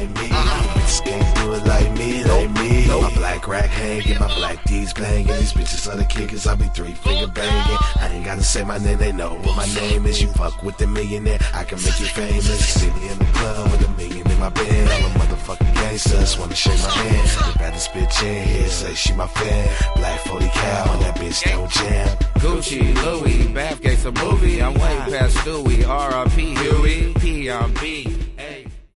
like me. Bitches can't do it like me, like me. My black rack hanging, my black D's banging. These bitches are the kickers, I be 3-finger banging. I ain't gotta say my name, they know what my name is. You fuck with the millionaire, I can make you famous. Sitting in the club with $1 million in my band. All the motherfucking gangsters wanna shake my hand. The baddest bitch in here, say she my fan. Black 40 cal, and that bitch don't jam. Gucci, Louis, Bathgate's a movie. I'm way past Stewie, R.I.P. Huey, P.M.B.